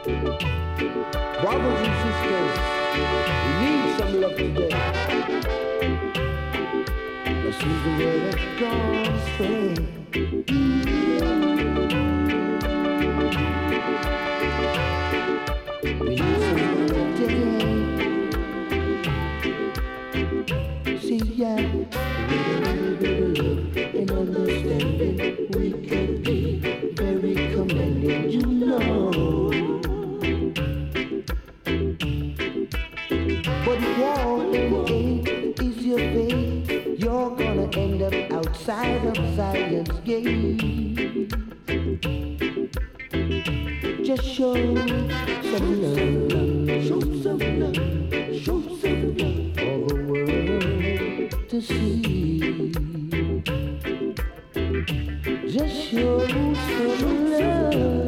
Brothers and sisters, we need some love today. This is the way that God said. We need some love today. See, yeah, with a little bit of love and understanding, we can be very commending, you know. But war and hate is your fate. You're gonna end up outside of Zion's gate. Just show some love, show some love, show some love for the world to see. Just show some love.